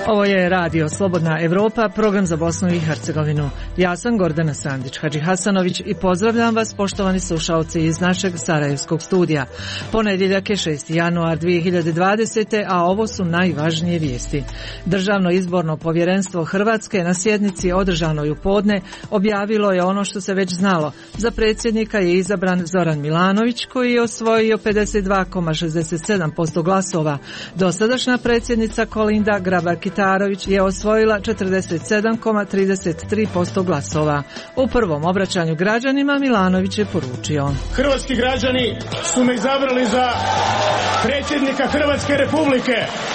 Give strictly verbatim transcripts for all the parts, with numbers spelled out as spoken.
Ovo je Radio Slobodna Evropa, program za Bosnu i Hercegovinu. Ja sam Gordana Sandić Hadži Hasanović i pozdravljam vas, poštovani slušalci iz našeg sarajevskog studija. Ponedjeljak je šesti januar dvije hiljade dvadesete. a ovo su najvažnije vijesti. Državno izborno povjerenstvo Hrvatske na sjednici održanoj u podne objavilo je ono što se već znalo. Za predsjednika je izabran Zoran Milanović, koji je osvojio pedeset dva zarez šezdeset sedam posto glasova. Dosadašnja predsjednica Kolinda Grabar-Kitarović je osvojila četrdeset sedam zarez trideset tri posto glasova. U prvom obraćanju građanima Milanović je poručio: Hrvatski građani su me izabrali za predsjednika Hrvatske Republike,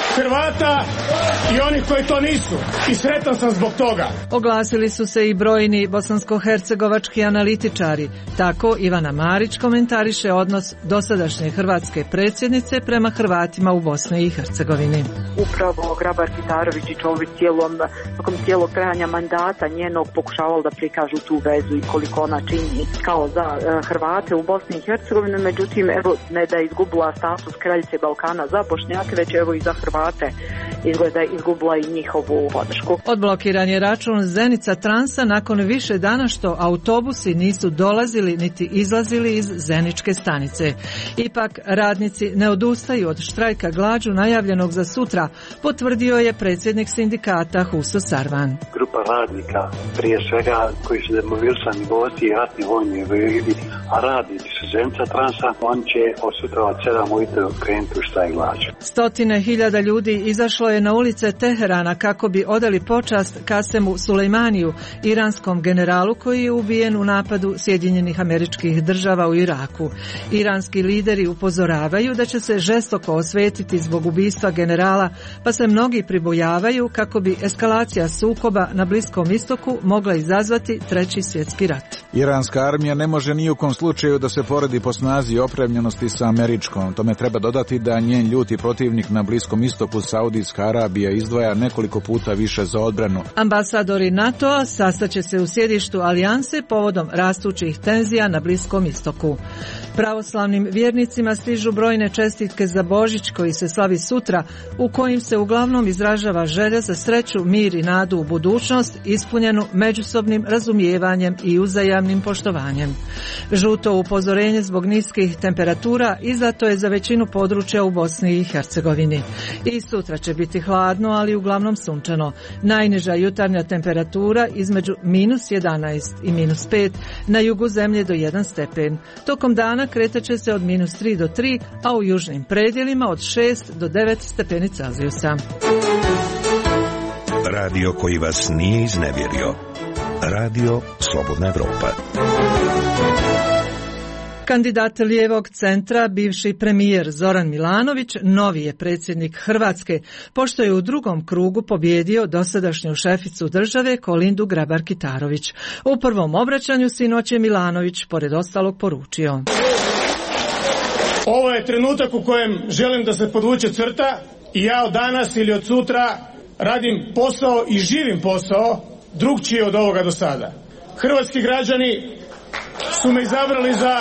Hrvata i onih koji to nisu. I sretan sam zbog toga. Oglasili su se i brojni bosansko-hercegovački analitičari. Tako Ivana Marić komentariše odnos dosadašnje hrvatske predsjednice prema Hrvatima u Bosni i Hercegovini. Upravo Grabar-Kitarović i Čović cijelom, tokom cijelog trajanja mandata njenog pokušavali da prikažu tu vezu i koliko ona čini kao za uh, Hrvate u Bosni i Hercegovini. Međutim, evo, ne da je izgubila status kraljice Balkana za Bošnjake, već evo i za Hrvate izgleda izgubila i njihovu podršku. Odblokiran je račun Zenica Transa nakon više dana što autobusi nisu dolazili niti izlazili iz Zeničke stanice. Ipak radnici ne odustaju od štrajka glađu najavljenog za sutra, potvrdio je predsjednik sindikata Huso Sarvan. Grupa radnika, prije svega koji su demobilisani borci i ratni vojni invalidi, a radnici su Zenica Transa, on će od sutra od sedam ujutro krenuti u štrajk glađu. Stotine hiljada ljudi izašlo je na ulice Teherana kako bi odali počast Kasemu Sulejmaniju, iranskom generalu koji je ubijen u napadu Sjedinjenih Američkih Država u Iraku. Iranski lideri upozoravaju da će se žestoko osvetiti zbog ubistva generala, pa se mnogi pribojavaju kako bi eskalacija sukoba na Bliskom istoku mogla izazvati treći svjetski rat. Iranska armija ne može ni u kom slučaju da se poredi po snazi i opremljenosti sa američkom. Tome treba dodati da njen ljuti protivnik na Bliskom istoku, Saudijska Arabija, izdvaja nekoliko puta više za odbranu. Ambasadori NATO-a sastaće se u sjedištu alijanse povodom rastućih tenzija na Bliskom istoku. Pravoslavnim vjernicima stižu brojne čestitke za Božić koji se slavi sutra, u kojim se uglavnom izražava želja za sreću, mir i nadu u budućnost, ispunjenu međusobnim razumijevanjem i uzajamnim poštovanjem. Žuto upozorenje zbog niskih temperatura izdato je za većinu područja u Bosni i Hercegovini. I sutra će biti hladno, ali uglavnom sunčano. Najniža jutarnja temperatura između minus jedanaest i minus pet, na jugu zemlje do jedan stepen. Tokom dana kretat će se od minus tri do tri, a u južnim predjelima od šest do devet stepeni Celzijusa. Radio koji vas nije iznevjerio. Radio Slobodna Evropa. Kandidat lijevog centra, bivši premijer Zoran Milanović, novi je predsjednik Hrvatske, pošto je u drugom krugu pobjedio dosadašnju šeficu države Kolindu Grabar-Kitarović. U prvom obraćanju sinoć je Milanović, pored ostalog, poručio: Ovo je trenutak u kojem želim da se podvuče crta i ja od danas ili od sutra radim posao i živim posao drugčiji od ovoga do sada. Hrvatski građani su me izabrali za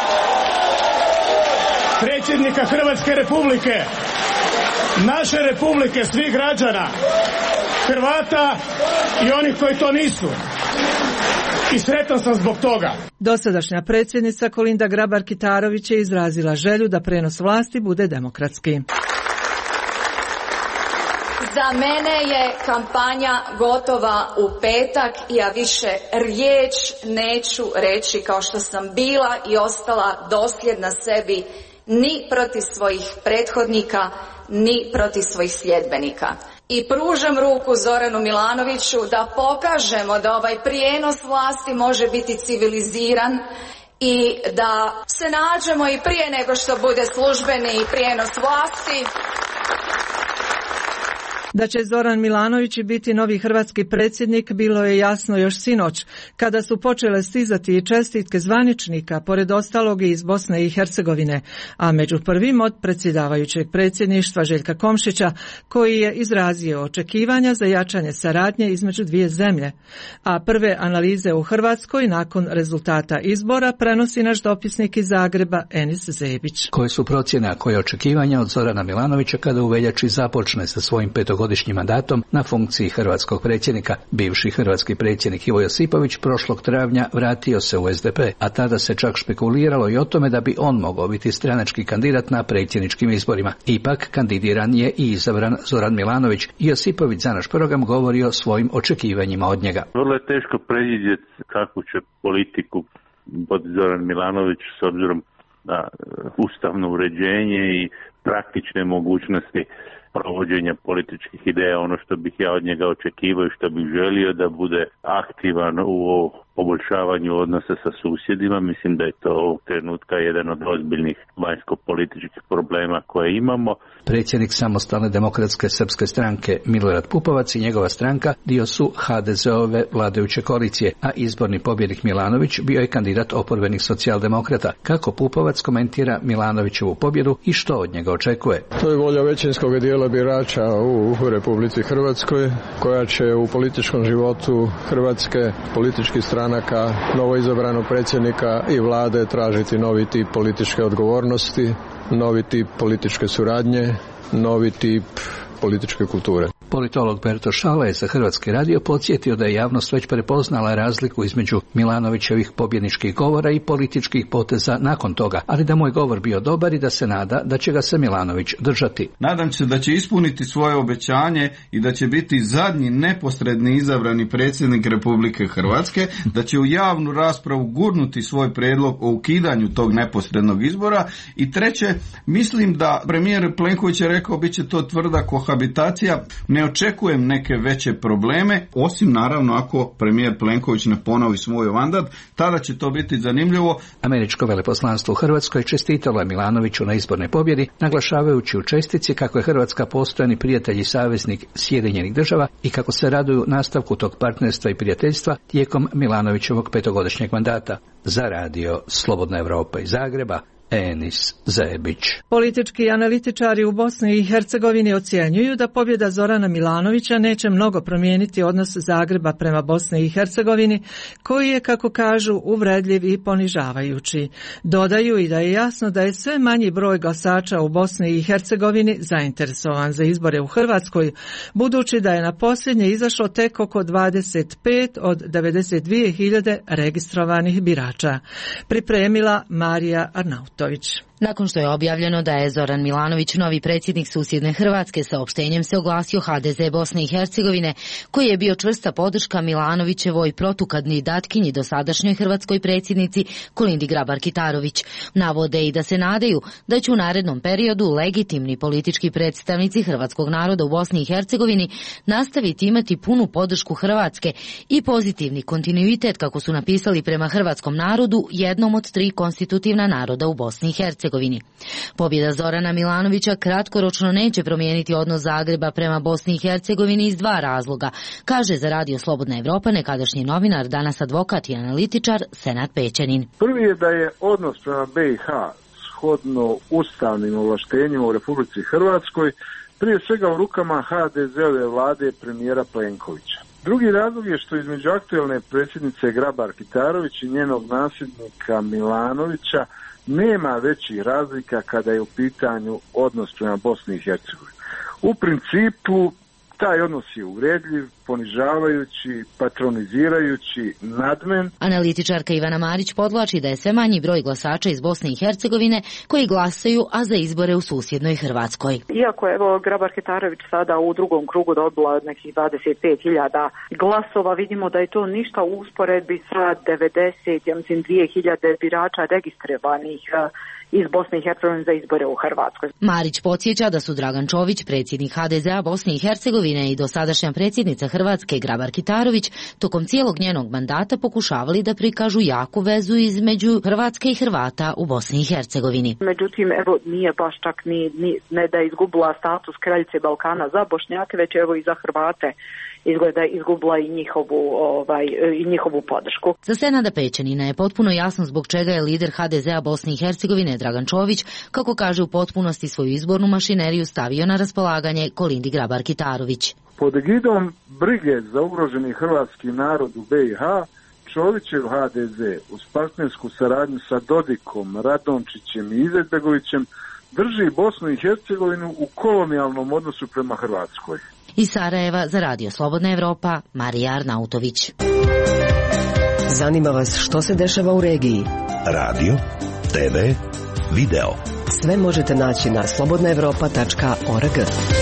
predsjednika Hrvatske Republike, naše republike, svih građana, Hrvata i onih koji to nisu. I sretan sam zbog toga. Dosadašnja predsjednica Kolinda Grabar-Kitarović je izrazila želju da prenos vlasti bude demokratski. Za mene je kampanja gotova u petak i ja više riječ neću reći kao što sam bila i ostala dosljedna sebi ni protiv svojih prethodnika, ni protiv svojih sljedbenika. I pružam ruku Zoranu Milanoviću da pokažemo da ovaj prijenos vlasti može biti civiliziran i da se nađemo i prije nego što bude službeni prijenos vlasti. Da će Zoran Milanović biti novi hrvatski predsjednik bilo je jasno još sinoć, kada su počele stizati i čestitke zvaničnika, pored ostalog i iz Bosne i Hercegovine, a među prvim od predsjedavajućeg predsjedništva Željka Komšića, koji je izrazio očekivanja za jačanje saradnje između dvije zemlje. A prve analize u Hrvatskoj nakon rezultata izbora prenosi naš dopisnik iz Zagreba Enis Zebić. Koje su procjene, a koje očekivanja od Zorana Milanovića kada u veljači započne sa svojim petogodišnjim petogodišnjim mandatom na funkciji hrvatskog predsjednika. Bivši hrvatski predsjednik Ivo Josipović prošlog travnja vratio se u S D P, a tada se čak špekuliralo i o tome da bi on mogao biti stranački kandidat na predsjedničkim izborima. Ipak kandidiran je i izabran Zoran Milanović i Josipović za naš program govori o svojim očekivanjima od njega. Vrlo je teško predvidjeti kakvu će politiku vodi Zoran Milanović s obzirom na ustavno uređenje i praktične mogućnosti provođenja političkih ideja. Ono što bih ja od njega očekivao i što bih želio da bude aktivan u poboljšavanju odnosa sa susjedima. Mislim da je to ovog trenutka jedan od ozbiljnih vanjsko-političkih problema koje imamo. Predsjednik Samostalne demokratske srpske stranke Milorad Pupovac i njegova stranka dio su H D Z-ove vladajuće koalicije, a izborni pobjednik Milanović bio je kandidat oporbenih socijaldemokrata. Kako Pupovac komentira Milanovićevu pobjedu i što od njega očekuje? To je volja većinskog dijela birača u Republici Hrvatskoj, koja će u političkom životu Hrvatske, političkih stranaka, novoizabranog predsjednika i vlade tražiti novi tip političke odgovornosti, novi tip političke suradnje, novi tip političke kulture. Politolog Berto Šala je za Hrvatski radio podsjetio da je javnost već prepoznala razliku između Milanovićevih pobjedničkih govora i političkih poteza nakon toga, ali da mu je govor bio dobar i da se nada da će ga se Milanović držati. Nadam se da će ispuniti svoje obećanje i da će biti zadnji neposredni izabrani predsjednik Republike Hrvatske, da će u javnu raspravu gurnuti svoj prijedlog o ukidanju tog neposrednog izbora. I treće, mislim da premijer Plenković je rekao bit će to tvrda kohabitacija. Ne očekujem neke veće probleme, osim naravno ako premijer Plenković ne ponovi svoj mandat, tada će to biti zanimljivo. Američko veleposlanstvo u Hrvatskoj čestitalo je Milanoviću na izbornoj pobjedi, naglašavajući u čestici kako je Hrvatska postojani prijatelj i saveznik Sjedinjenih država i kako se raduju nastavku tog partnerstva i prijateljstva tijekom Milanovićevog petogodišnjeg mandata. Za radio Slobodna Evropa iz Zagreba, Enis Zebić. Politički analitičari u Bosni i Hercegovini ocjenjuju da pobjeda Zorana Milanovića neće mnogo promijeniti odnos Zagreba prema Bosni i Hercegovini, koji je, kako kažu, uvredljiv i ponižavajući. Dodaju i da je jasno da je sve manji broj glasača u Bosni i Hercegovini zainteresovan za izbore u Hrvatskoj, budući da je na posljednje izašlo tek oko dvadeset pet od devedeset dvije hiljade registrovanih birača. Pripremila Marija Arnautović. Nakon što je objavljeno da je Zoran Milanović novi predsjednik susjedne Hrvatske, saopštenjem se oglasio H D Z Bosne i Hercegovine, koji je bio čvrsta podrška Milanovićevoj protukandidatkinji dosadašnjoj hrvatskoj predsjednici Kolindi Grabar-Kitarović. Navode i da se nadaju da će u narednom periodu legitimni politički predstavnici hrvatskog naroda u Bosni i Hercegovini nastaviti imati punu podršku Hrvatske i pozitivni kontinuitet, kako su napisali, prema hrvatskom narodu, jednom od tri konstitutivna naroda u Bosni i Hercegovini. Pobjeda Zorana Milanovića kratkoročno neće promijeniti odnos Zagreba prema Bosni i Hercegovini iz dva razloga, kaže za radio Slobodna Evropa nekadašnji novinar, danas advokat i analitičar Senad Pećanin. Prvi je da je odnos prema B i H shodno ustavnim ovlaštenjima u Republici Hrvatskoj prije svega u rukama H D Z-ove vlade premijera Plenkovića. Drugi razlog je što između aktuelne predsjednice Grabar-Kitarović i njenog nasljednika Milanovića nema većih razlika kada je u pitanju odnos prema Bosni i Hercegovini. U principu taj odnos je uvredljiv, ponižavajući, patronizirajući, nadmen. Analitičarka Ivana Marić podvlači da je sve manji broj glasača iz Bosne i Hercegovine koji glasaju, a za izbore u susjednoj Hrvatskoj. Iako evo Grabar-Kitarović sada u drugom krugu dobila nekih dvadeset pet hiljada glasova, vidimo da je to ništa u usporedbi sa devedeset, ja mislim, dvije hiljade birača registrovanih iz Bosne i Hercegovine za izbore u Hrvatskoj. Marić podsjeća da su Dragan Čović, predsjednik H D Z-a Bosne i Hercegovine, i dosadašnja predsjednica Hrvatske Grabar-Kitarović tokom cijelog njenog mandata pokušavali da prikažu jaku vezu između Hrvatske i Hrvata u Bosni i Hercegovini. Međutim, evo, nije baš čak ni, ni ne da je izgubila status kraljice Balkana za Bošnjake, već evo i za Hrvate izgleda izgubila i njihovu, ovaj, i njihovu podršku. Za Senada Pećanina je potpuno jasno zbog čega je lider H D Z-a Bosne i Hercegovine Dragan Čović, kako kaže, u potpunosti svoju izbornu mašineriju stavio na raspolaganje Kolindi Grabar-Kitarović. Pod egidom brige za ugroženi hrvatski narod u B i H, Čovićev H D Z uz partnersku saradnju sa Dodikom, Radončićem i Izetbegovićem drži Bosnu i Hercegovinu u kolonijalnom odnosu prema Hrvatskoj. Iz Sarajeva za Radio Slobodna Evropa, Marija Arnautović. Zanima vas što se dešava u regiji? Radio, te ve, video. Sve možete naći na slobodna evropa tačka org.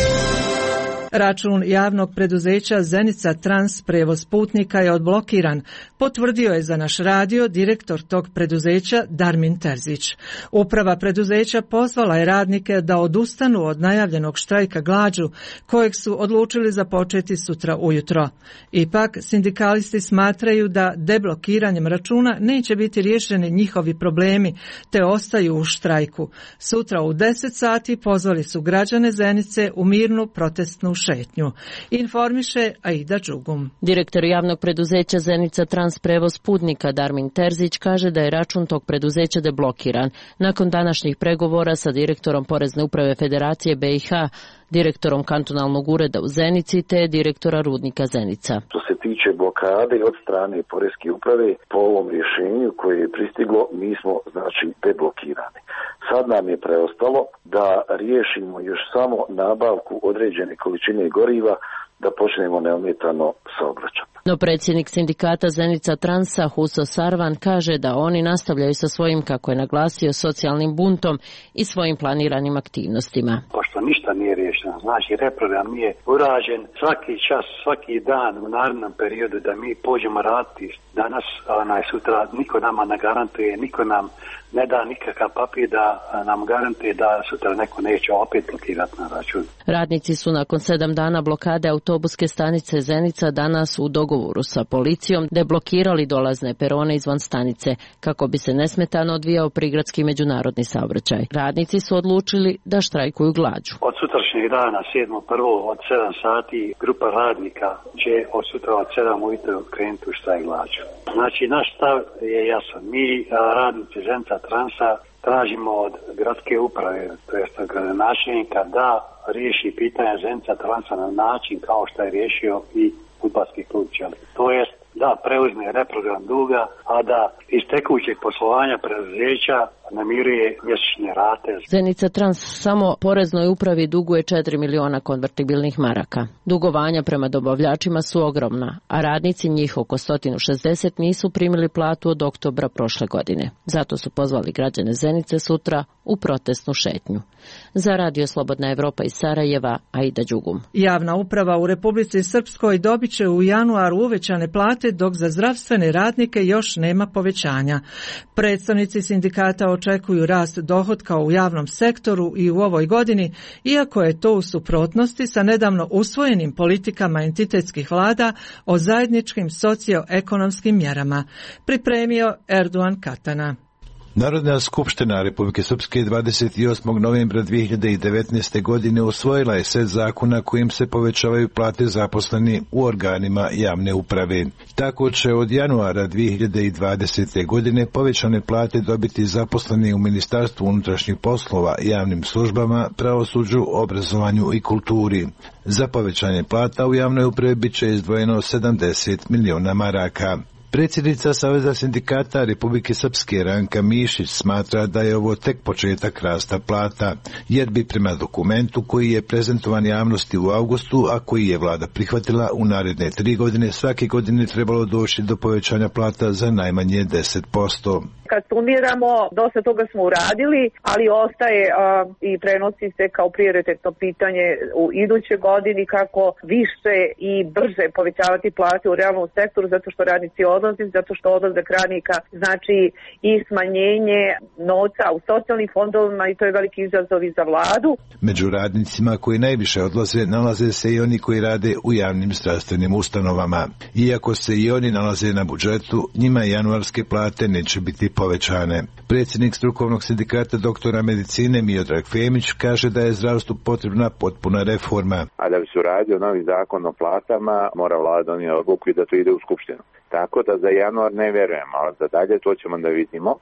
Račun javnog preduzeća Zenica Trans prevoz putnika je odblokiran, potvrdio je za naš radio direktor tog preduzeća Darmin Terzić. Uprava preduzeća pozvala je radnike da odustanu od najavljenog štrajka glađu, kojeg su odlučili započeti sutra ujutro. Ipak, sindikalisti smatraju da deblokiranjem računa neće biti riješeni njihovi problemi, te ostaju u štrajku. Sutra u deset sati pozvali su građane Zenice u mirnu protestnu šetnju. Informiše Aida Đugum. Direktor javnog preduzeća Zenica Trans prevoz putnika Darmin Terzić kaže da je račun tog preduzeća deblokiran nakon današnjih pregovora sa direktorom Porezne uprave Federacije be i ha, direktorom kantonalnog ureda u Zenici te direktora rudnika Zenica. Što se tiče blokade od strane Porezke uprave, po ovom rješenju koje je pristiglo, mi smo znači deblokirani. Sad nam je preostalo da riješimo još samo nabavku određene količine goriva da počnemo neometano saobraćaj. No predsjednik sindikata Zenica Transa Huso Sarvan kaže da oni nastavljaju sa svojim, kako je naglasio, socijalnim buntom i svojim planiranim aktivnostima. Pošto ništa nije riješeno, znači reprogram nije urađen, svaki čas, svaki dan u narednom periodu da mi pođemo raditi danas, onaj sutra, niko nama ne garantuje, niko nam ne da nikakav papir da nam garantuje da sutra neko neće opet blokirati na račun. Radnici su nakon sedam dana blokade autobuske stanice Zenica danas u dogovoru sa policijom deblokirali dolazne perone izvan stanice kako bi se nesmetano odvijao prigradski međunarodni saobraćaj. Radnici su odlučili da štrajkuju glađu. Od sutrašnjeg dana, sedmo prvo od sedam sati, grupa radnika će od sutra od sedam ujutro krenuti u štrajk glađu. Znači, naš stav je jasan. Mi, radnici Zenica Transa, tražimo od gradske uprave, to jest od gradonačelnika, da riješi pitanje Zenica Transa na način kao što je riješio i fudbalski klub Čelik. To jest da preuzme reprogram duga, a da iz tekućeg poslovanja preduzeća namiruje mjesečne rate. Zenica Trans samo poreznoj upravi duguje četiri miliona konvertibilnih maraka. Dugovanja prema dobavljačima su ogromna, a radnici, njih oko sto šezdeset, nisu primili platu od oktobra prošle godine. Zato su pozvali građane Zenice sutra u protestnu šetnju. Za Radio Slobodna Evropa iz Sarajeva, Aida Đugum. Javna uprava u Republici Srpskoj dobit će u januaru uvećane plate, dok za zdravstvene radnike još nema povećanja. Predstavnici sindikata očekuju rast dohotka u javnom sektoru i u ovoj godini, iako je to u suprotnosti sa nedavno usvojenim politikama entitetskih vlada o zajedničkim socioekonomskim mjerama. Pripremio Erdogan Katana. Narodna skupština Republike Srpske dvadeset osmog novembra dvije hiljade devetnaeste. godine usvojila je set zakona kojim se povećavaju plate zaposleni u organima javne uprave. Tako će od januara dvije hiljade dvadesete. godine povećane plate dobiti zaposleni u Ministarstvu unutrašnjih poslova, javnim službama, pravosuđu, obrazovanju i kulturi. Za povećanje plata u javnoj upravi bit će izdvojeno sedamdeset miliona maraka. Predsjednica Saveza sindikata Republike Srpske Ranka Mišić smatra da je ovo tek početak rasta plata, jer bi prema dokumentu koji je prezentovan javnosti u avgustu, a koji je vlada prihvatila, u naredne tri godine svake godine trebalo doći do povećanja plata za najmanje deset posto. Kad sumiramo, dosta toga smo uradili, ali ostaje a, i prenosi se kao prioritetno pitanje u idućoj godini kako više i brže povećavati plate u realnom sektoru, zato što radnici odlaze, zato što odlazak radnika znači i smanjenje novca u socijalnim fondovima i to je veliki izazov i za vladu. Među radnicima koji najviše odlaze nalaze se i oni koji rade u javnim zdravstvenim ustanovama. Iako se i oni nalaze na budžetu, njima januarske plate neće biti povećane. Predsjednik strukovnog sindikata doktora medicine Miodrag Femić kaže da je zdravstvu potrebna potpuna reforma. A da bi se uradio novi zakon o platama, mora vlada donijeti odluku i da to ide u skupštinu. Tako da za januar ne vjerujem, ali za dalje to ćemo da vidimo.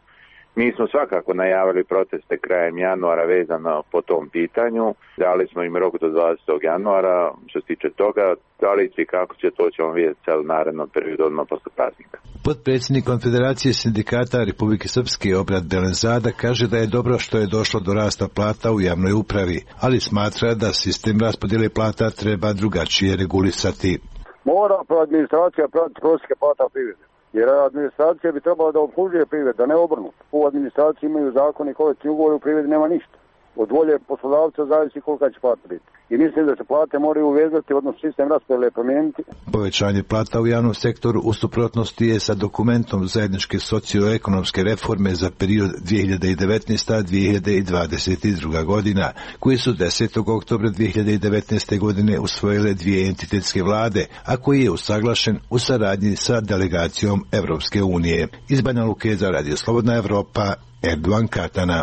Mi smo svakako najavili proteste krajem januara vezano po tom pitanju. Dali smo im rok do dvadesetog januara. Što se tiče toga, da li i kako će, to ćemo vidjeti sad u narednom periodu odmah posle praznika. Potpredsjednik Konfederacije sindikata Republike Srpske Obrat Belenzada kaže da je dobro što je došlo do rasta plata u javnoj upravi, ali smatra da sistem raspodjele plata treba drugačije regulisati. Mora administracija pratiti prosjeke plata u privredi. Jer administracija bi trebala da opslužuje privred, da ne obrnuto. U administraciji imaju zakon i kolektivni ugovor, u privredi nema ništa. Od volje poslodavca zavisi kolika će plata biti. I mislim da se plate moraju uvezati, odnosno sistem raspodjele promijeniti. Povećanje plata u javnom sektoru u suprotnosti je sa dokumentom zajedničke socioekonomske reforme za period dvije hiljade devetnaesta do dvije hiljade dvadeset druga godina, koji su desetog oktobra dvije hiljade devetnaeste. godine usvojile dvije entitetske vlade, a koji je usaglašen u saradnji sa delegacijom Evropske unije. Iz Banja Luke za Radio Slobodna Evropa, Erdogan Katana.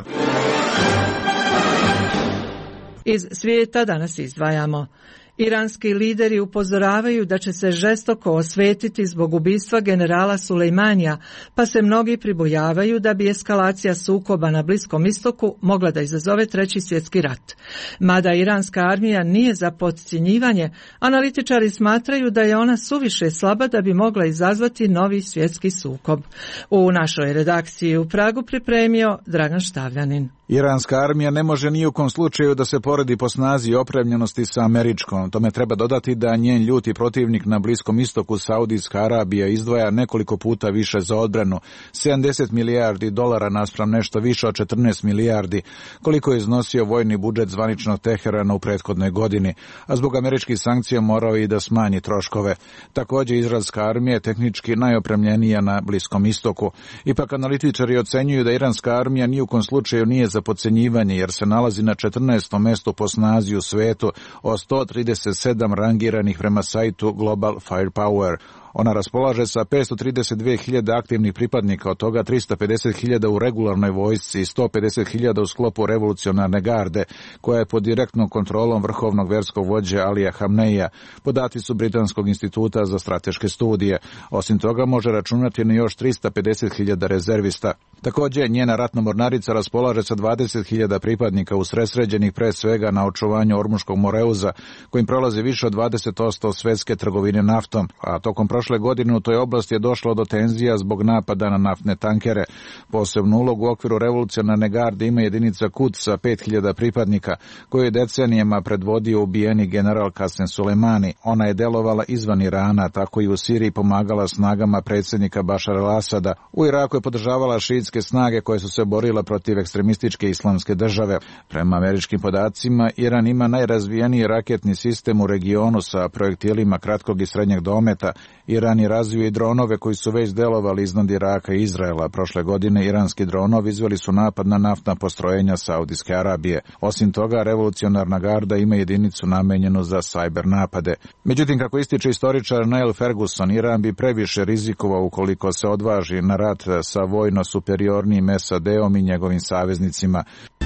Iz svijeta danas izdvajamo. Iranski lideri upozoravaju da će se žestoko osvetiti zbog ubistva generala Sulejmanija, pa se mnogi pribojavaju da bi eskalacija sukoba na Bliskom istoku mogla da izazove treći svjetski rat. Mada iranska armija nije za podcjenjivanje, analitičari smatraju da je ona suviše slaba da bi mogla izazvati novi svjetski sukob. U našoj redakciji u Pragu pripremio Dragan Štavljanin. Iranska armija ne može ni u kom slučaju da se poredi po snazi i opremljenosti sa američkom. Tome treba dodati da njen ljuti protivnik na Bliskom istoku, Saudijska Arabija, izdvaja nekoliko puta više za odbranu, sedamdeset milijardi dolara naspram nešto više od četrnaest milijardi, koliko je iznosio vojni budžet zvaničnog Teherana u prethodnoj godini, a zbog američkih sankcija morao i da smanji troškove. Također, izraelska armija je tehnički najopremljenija na Bliskom istoku. Ipak analitičari ocenjuju da iranska armija ni u kom slučaju nije za podcenjivanje, jer se nalazi na četrnaestom mestu po snazi u svetu od sto trideset sedam rangiranih prema sajtu Global Firepower. Ona raspolaže sa petsto trideset dvije hiljade aktivnih pripadnika, od toga trista pedeset hiljada u regularnoj vojsci i sto pedeset hiljada u sklopu revolucionarne garde, koja je pod direktnom kontrolom vrhovnog verskog vođe Alija Hamneija. Podaci su Britanskog instituta za strateške studije. Osim toga može računati na još trista pedeset hiljada rezervista. Također, njena ratna mornarica raspolaže sa dvadeset hiljada pripadnika usredsređenih pre svega na očuvanju Ormuškog Moreuza, kojim prolazi više od dvadeset posto svjetske trgovine naftom, a tokom prošle godine u toj oblasti je došlo do tenzija zbog napada na naftne tankere. Posebnu ulogu u okviru revolucionarne garde ima jedinica Quds sa pet hiljada pripadnika, koju je decenijama predvodio ubijeni general Qasem Soleimani. Ona je delovala izvan Irana, tako i u Siriji pomagala snagama predsjednika Bašara al-Asada. U Iraku je podržavala šiitske snage koje su se borile protiv ekstremističke islamske države. Prema američkim podacima, Iran ima najrazvijeniji raketni sistem u regionu sa projektilima kratkog i srednjeg dometa. Iran je razvio i dronove koji su već delovali iznad Iraka i Izraela. Prošle godine iranski dronovi izveli su napad na naftna postrojenja Saudijske Arabije. Osim toga, revolucionarna garda ima jedinicu namenjenu za sajber napade. Međutim, kako ističe istoričar Neil Ferguson, Iran bi previše rizikovao ukoliko se odvaži na rat sa vojno superiornijim S A D-om i njegovim saveznicima.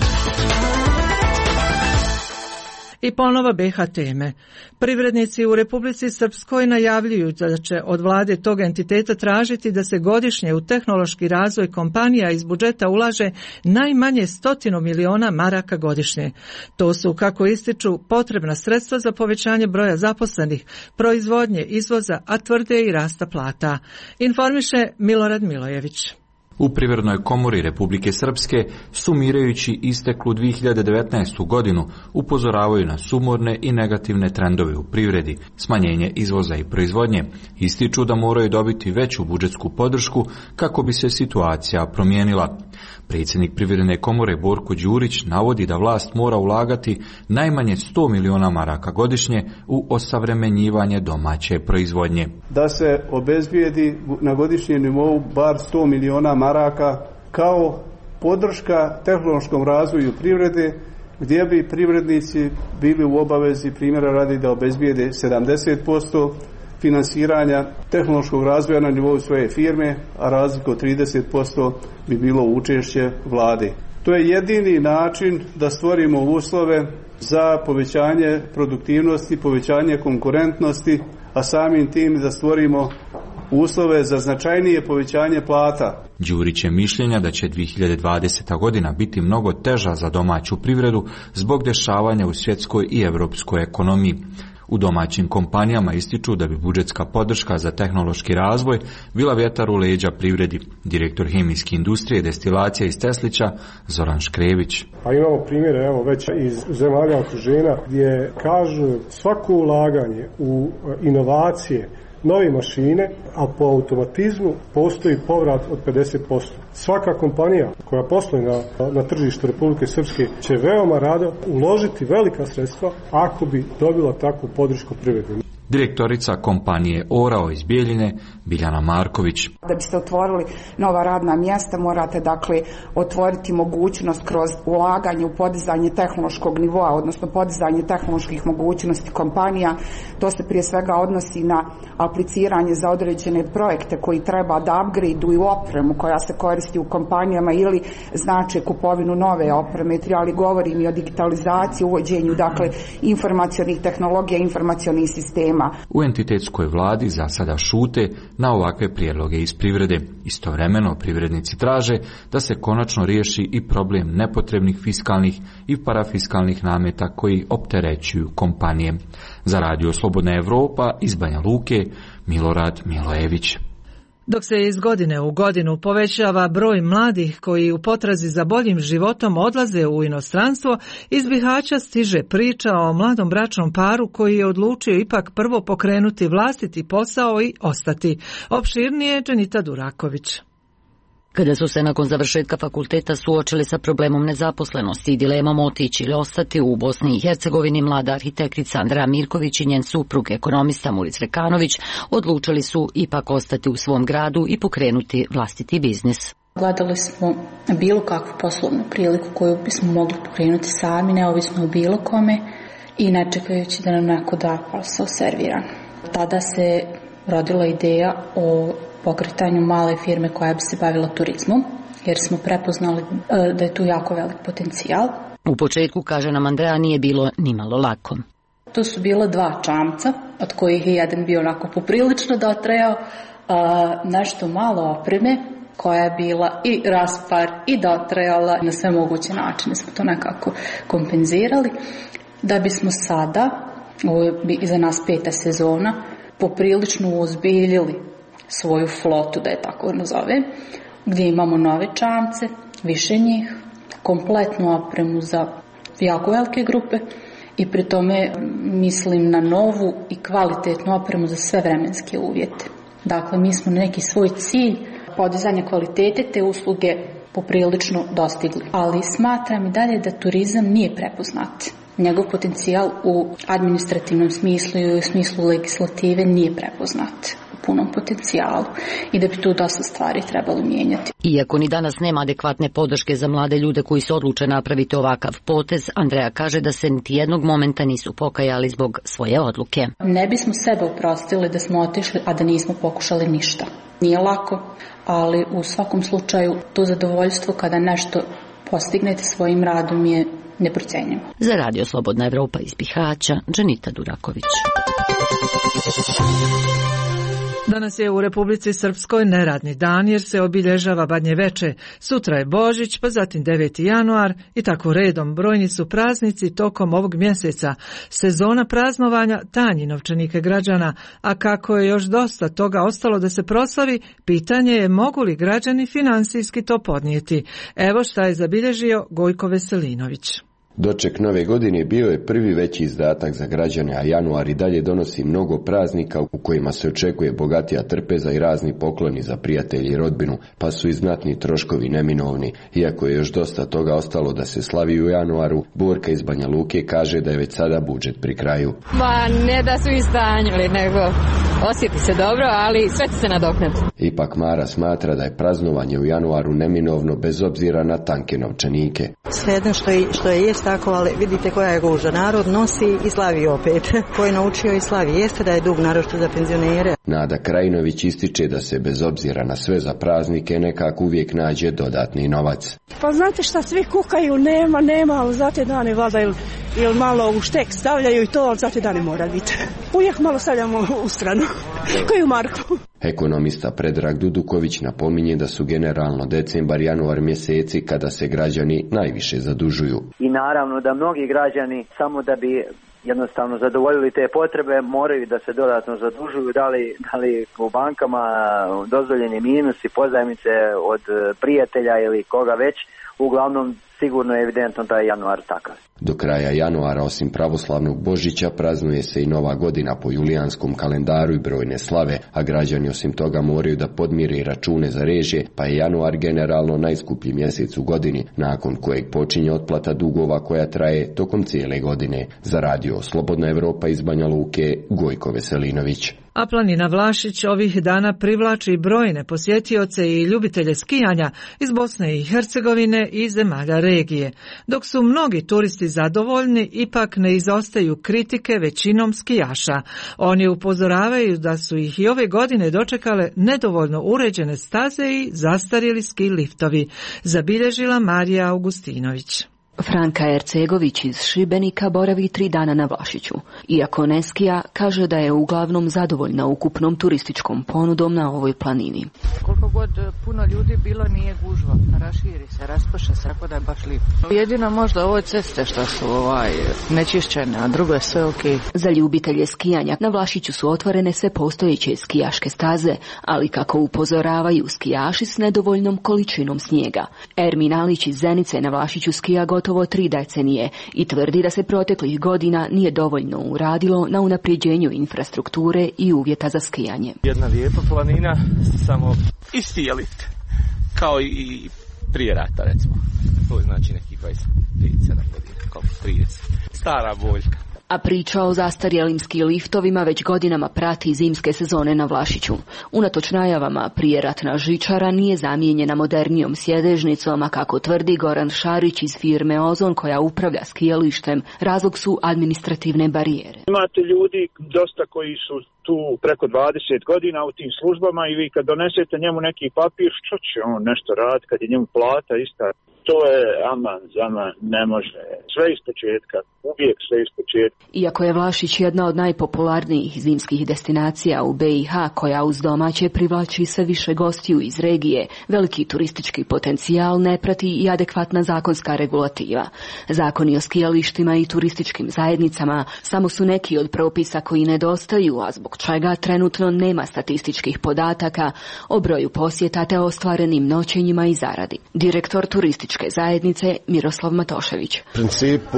I ponovo B H teme. Privrednici u Republici Srpskoj najavljuju da će od vlade tog entiteta tražiti da se godišnje u tehnološki razvoj kompanija iz budžeta ulaže najmanje stotinu miliona maraka godišnje. To su, kako ističu, potrebna sredstva za povećanje broja zaposlenih, proizvodnje, izvoza, a tvrde i rasta plata. Informiše Milorad Milojević. U Privrednoj komori Republike Srpske, sumirajući isteklu dvije hiljade devetnaestu. godinu, upozoravaju na sumorne i negativne trendove u privredi, smanjenje izvoza i proizvodnje. Ističu da moraju dobiti veću budžetsku podršku kako bi se situacija promijenila. Predsjednik Privredne komore Borko Đurić navodi da vlast mora ulagati najmanje sto miliona maraka godišnje u osavremenjivanje domaće proizvodnje. Da se obezbijedi na godišnjem nivou bar sto miliona maraka kao podrška tehnološkom razvoju privrede, gdje bi privrednici bili u obavezi, primjera radi, da obezbijede sedamdeset posto finansiranja tehnološkog razvoja na nivou svoje firme, a razliku od trideset posto bi bilo učešće vlade. To je jedini način da stvorimo uslove za povećanje produktivnosti, povećanje konkurentnosti, a samim tim da stvorimo uslove za značajnije povećanje plata. Đurić je mišljenja da će dvije hiljade dvadeseta godina biti mnogo teža za domaću privredu zbog dešavanja u svjetskoj i europskoj ekonomiji. U domaćim kompanijama ističu da bi budžetska podrška za tehnološki razvoj bila vjetar u leđa privredi. Direktor hemijske industrije i destilacije iz Teslića Zoran Škrević. A imamo primjere evo već iz zemalja okruženja gdje kažu svako ulaganje u inovacije, nove mašine, a po automatizmu postoji povrat od pedeset posto. Svaka kompanija koja posluje na, na tržištu Republike Srpske će veoma rado uložiti velika sredstva ako bi dobila takvu podršku privrede. Direktorica kompanije Orao iz Bijeljine, Biljana Marković. Da biste otvorili nova radna mjesta, morate dakle otvoriti mogućnost kroz ulaganje u podizanje tehnološkog nivoa, odnosno podizanje tehnoloških mogućnosti kompanija. To se prije svega odnosi na apliciranje za određene projekte koji treba da upgradeuju opremu koja se koristi u kompanijama ili znači kupovinu nove opreme, ali govorim i o digitalizaciji, uvođenju dakle informacionih tehnologija, informacionih sistema. U entitetskoj vladi za sada šute na ovakve prijedloge iz privrede. Istovremeno privrednici traže da se konačno riješi i problem nepotrebnih fiskalnih i parafiskalnih nameta koji opterećuju kompanije. Za Radio Slobodna Evropa iz Banja Luke, Milorad Milojević. Dok se iz godine u godinu povećava broj mladih koji u potrazi za boljim životom odlaze u inostranstvo, iz Bihaća stiže priča o mladom bračnom paru koji je odlučio ipak prvo pokrenuti vlastiti posao i ostati. Opširnije Dženita Duraković. Kada su se nakon završetka fakulteta suočili sa problemom nezaposlenosti i dilemom otići ili ostati u Bosni i Hercegovini, mlada arhitektica Andrea Mirković i njen suprug ekonomista Muris Rekanović odlučili su ipak ostati u svom gradu i pokrenuti vlastiti biznis. Gledali smo bilo kakvu poslovnu priliku koju bismo mogli pokrenuti sami, neovisno o bilo kome i ne čekajući da nam neko da posao serviran. Tada se rodila ideja o pokretanju male firme koja bi se bavila turizmom, jer smo prepoznali da je tu jako velik potencijal. U početku, kaže nam Andrea, nije bilo nimalo lako. Tu su bila dva čamca, od kojih je jedan bio onako poprilično dotrajao, nešto malo opreme, koja je bila i raspar i dotrajala, na sve moguće načine smo to nekako kompenzirali, da bismo sada, ovo je iza nas peta sezona, poprilično uozbiljili svoju flotu, da je tako nazove, gdje imamo nove čamce, više njih, kompletnu opremu za jako velike grupe i pri tome mislim na novu i kvalitetnu opremu za sve vremenske uvjete. Dakle, mi smo neki svoj cilj podizanja kvalitete te usluge poprilično dostigli. Ali smatram i dalje da turizam nije prepoznat. Njegov potencijal u administrativnom smislu i u smislu legislative nije prepoznat u punom potencijalu i da bi tu dosta stvari trebalo mijenjati. Iako ni danas nema adekvatne podrške za mlade ljude koji se odluče napraviti ovakav potez, Andrea kaže da se niti jednog momenta nisu pokajali zbog svoje odluke. Ne bismo sebe oprostili da smo otišli, a da nismo pokušali ništa. Nije lako, ali u svakom slučaju to zadovoljstvo kada nešto postignete svojim radom je neprocenjivo. Za Radio Slobodna Evropa iz Bihaća, Dženita Duraković. Danas je u Republici Srpskoj neradni dan jer se obilježava Badnje veče. Sutra je Božić, pa zatim deveti januar i tako redom. Brojni su praznici tokom ovog mjeseca. Sezona praznovanja tanji novčanike građana, a kako je još dosta toga ostalo da se proslavi, pitanje je mogu li građani finansijski to podnijeti. Evo šta je zabilježio Gojko Veselinović. Doček nove godine bio je prvi veći izdatak za građane, a januar i dalje donosi mnogo praznika u kojima se očekuje bogatija trpeza i razni pokloni za prijatelji i rodbinu, pa su i znatni troškovi neminovni. Iako je još dosta toga ostalo da se slavi u januaru, Borka iz Banja Luke kaže da je već sada budžet pri kraju. Ma ne da su istanjili, nego osjeti se dobro, ali sve će se nadoknati. Ipak Mara smatra da je praznovanje u januaru neminovno bez obzira na tanke novčanike. Svejedno što je, što je jest tako, ali vidite koja je guža. Narod nosi i slavi opet. Ko je naučio i slavi. Jeste da je dug naročito za penzionere. Nada Krajinović ističe da se bez obzira na sve za praznike nekako uvijek nađe dodatni novac. Pa znate šta, svi kukaju, nema, nema, ali za te dane valjda ili malo u štek stavljaju i to, ali zato da ne mora biti. Uvijek malo stavljamo u stranu, koju marku. Ekonomista Predrag Duduković napominje da su generalno decembar, januar mjeseci kada se građani najviše zadužuju. I naravno da mnogi građani samo da bi jednostavno zadovoljili te potrebe moraju da se dodatno zadužuju, da li, da li u bankama dozvoljeni minusi, pozajmice od prijatelja ili koga već, uglavnom sigurno je evidentno da je januar takav. Do kraja januara, osim pravoslavnog Božića, praznuje se i Nova godina po julijanskom kalendaru i brojne slave, a građani osim toga moraju da podmire i račune za režije, pa je januar generalno najskuplji mjesec u godini, nakon kojeg počinje otplata dugova koja traje tokom cijele godine. Za radio Slobodna Evropa iz Banja Luke, Gojko Veselinović. A planina Vlašić ovih dana privlači brojne posjetioce i ljubitelje skijanja iz Bosne i Hercegovine i zemalja regije. Dok su mnogi turisti zadovoljni, ipak ne izostaju kritike većinom skijaša. Oni upozoravaju da su ih i ove godine dočekale nedovoljno uređene staze i zastarjeli ski liftovi, zabilježila Marija Augustinović. Franka Ercegović iz Šibenika boravi tri dana na Vlašiću. Iako ne skija, kaže da je uglavnom zadovoljna ukupnom turističkom ponudom na ovoj planini. Koliko god puno ljudi bilo nije gužva, raširi se, rasprša se, tako da je baš lijepo. Jedino možda ove ceste što su ovaj, nečišćene, a drugo je sve ok. Za ljubitelje skijanja na Vlašiću su otvorene sve postojeće skijaške staze, ali kako upozoravaju skijaši s nedovoljnom količinom snijega. Ermin Alić iz Zenice na Vlašiću skija gotovo tri decenije i tvrdi da se proteklih godina nije dovoljno uradilo na unapređenju infrastrukture i uvjeta za skijanje. Jedna lijepa planina, samo isti je lift, kao i prije rata, recimo. To je znači nekih dvadeset sedam godina, kao trideset. Stara boljka. A priča o zastarjelim ski liftovima već godinama prati zimske sezone na Vlašiću. Unatoč najavama, prijeratna žičara nije zamijenjena modernijom sjedežnicom, a kako tvrdi Goran Šarić iz firme Ozon koja upravlja skijalištem, razlog su administrativne barijere. Imate ljudi dosta koji su tu preko dvadeset godina u tim službama i vi kad donesete njemu neki papir, što će on nešto raditi kad je njemu plata ista? To je aman, zaman, ne može. Sve iz početka, uvijek sve iz početka. Iako je Vlašić jedna od najpopularnijih zimskih destinacija u B i H, koja uz domaće privlači sve više gostiju iz regije, veliki turistički potencijal ne prati i adekvatna zakonska regulativa. Zakoni o skijalištima i turističkim zajednicama samo su neki od propisa koji nedostaju, a zbog čega trenutno nema statističkih podataka o broju posjeta te ostvarenim noćenjima i zaradi. Direktor turističke zajednice Miroslav Matošević. U principu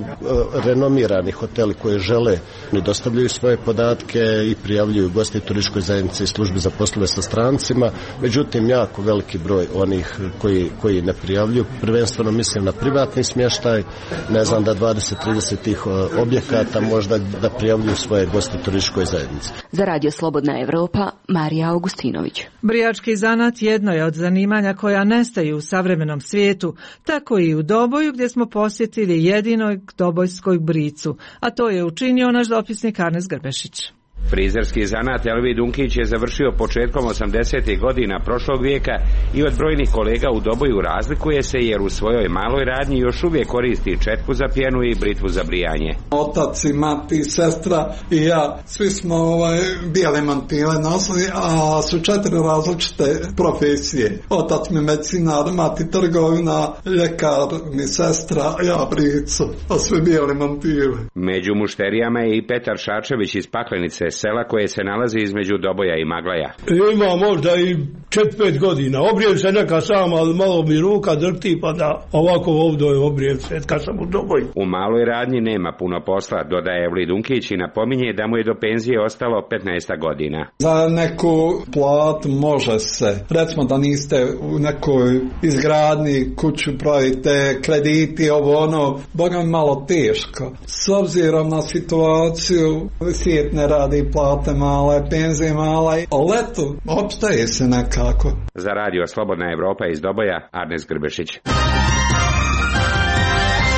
renomirani hoteli koji žele ne dostavljaju svoje podatke i prijavljuju gosti turističkoj zajednici i službi za poslove sa strancima, međutim jako veliki broj onih koji, koji ne prijavljuju, prvenstveno mislim na privatni smještaj, ne znam da dvadeset do trideset tih objekata možda da prijavljuju svoje gosti turističkoj zajednici. Za Radio Slobodna Evropa, Marija Augustinović. Brijački zanat jedno je od zanimanja koja nestaju u savremenom svijetu, tako i u Doboju gdje smo posjetili jedinoj dobojskoj bricu, a to je učinio naš dopisnik Arnes Grbešić. Frizerski zanat Elvi Dunkić je završio početkom osamdesetih godina prošlog vijeka i od brojnih kolega u Doboju razlikuje se jer u svojoj maloj radnji još uvijek koristi četku za pjenu i britvu za brijanje. Otac i mati, sestra i ja, svi smo ovaj, bijele mantile nosili, a su četiri različite profesije. Otac mi medicinar, mati trgovina, ljekar mi sestra, ja bricu, a sve bijele mantile. Među mušterijama je i Petar Šačević iz Paklenice, sela koje se nalazi između Doboja i Maglaja. Ima možda i četiri pet godina. Obrijem se neka sama, ali malo mi ruka drti, pa da ovako ovdje obrijem se kad sam u Doboju. U maloj radnji nema puno posla, dodaje Evli Dunkić i napominje da mu je do penzije ostalo petnaest godina. Za neku platu može se. Recimo da niste u nekoj izgradnji, kuću pravite, krediti, ovo ono, boga mi malo teško. S obzirom na situaciju, svijet ne radi, plate male, penzije male, ali eto, opstaje se nekako. Za Radio Slobodna Evropa iz Doboja, Arnes Grbešić.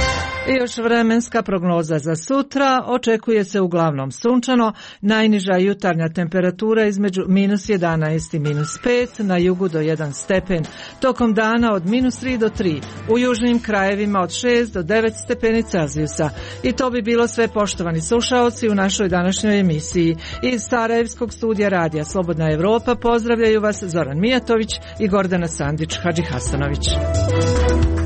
I još vremenska prognoza za sutra. Očekuje se uglavnom sunčano, najniža jutarnja temperatura između minus jedanaest i minus pet, na jugu do jedan stepen. Tokom dana od minus tri do tri, u južnim krajevima od šest do devet stepeni Celzijusa. I to bi bilo sve, poštovani slušaoci, u našoj današnjoj emisiji. Iz Sarajevskog studija radija Slobodna Evropa pozdravljaju vas Zoran Mijatović i Gordana Sandić Hadžihasanović.